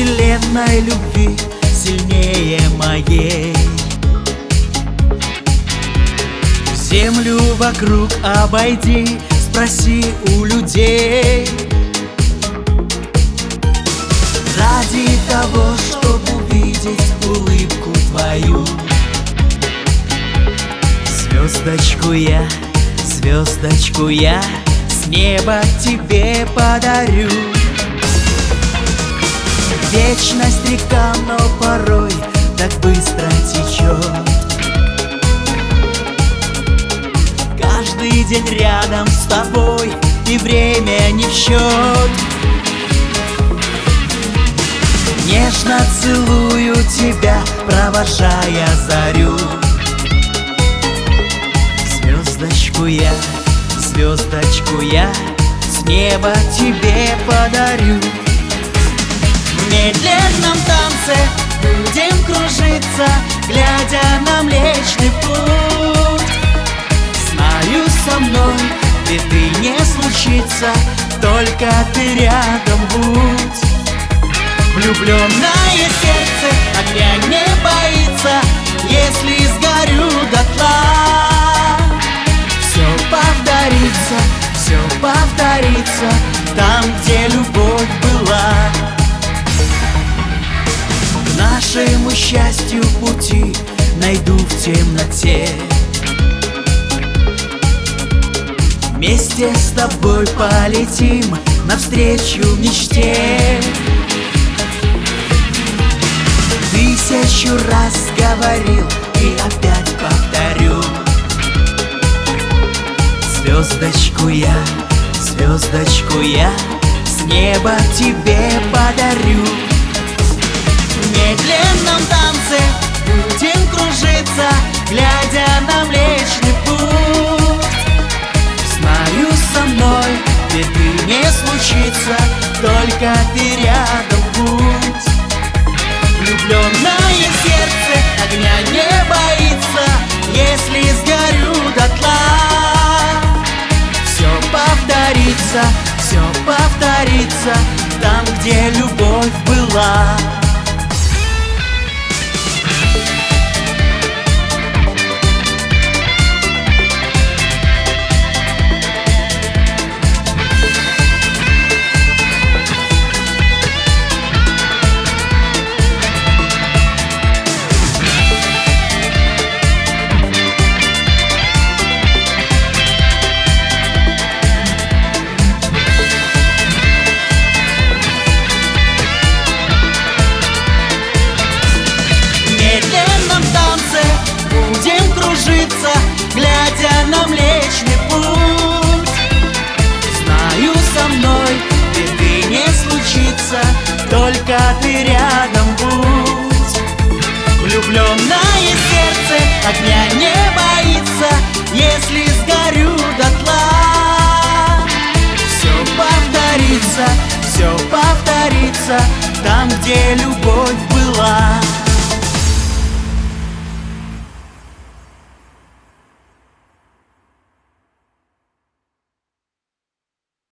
вселенной любви сильнее моей. Землю вокруг обойди, спроси у людей. Ради того, чтобы увидеть улыбку твою, звездочку я с неба тебе подарю. Вечность река, но порой так быстро течет. Каждый день рядом с тобой, и время не в счет. Нежно целую тебя, провожая зарю. Звездочку я с неба тебе подарю. В медленном танце будем кружиться, глядя на Млечный Путь. Знаю, со мной беды не случится, только ты рядом будь. Влюбленное сердце огня не боится, если сгорю дотла. Все повторится там, где любовь была. К нашему счастью пути найду в темноте. Вместе с тобой полетим навстречу мечте. 1000 раз говорил и опять повторю. Звездочку я с неба тебе подарю. В медленном танце будем кружиться, глядя на Млечный Путь. Знаю, со мной беды не случится, только ты рядом будь. Влюбленное сердце огня не боится, если сгорю дотла. Все повторится там, где любовь была. Глядя на Млечный Путь. Знаю, со мной беды не случится, только ты рядом будь. Влюбленное сердце огня не боится, если сгорю дотла. Все повторится там, где любовь была.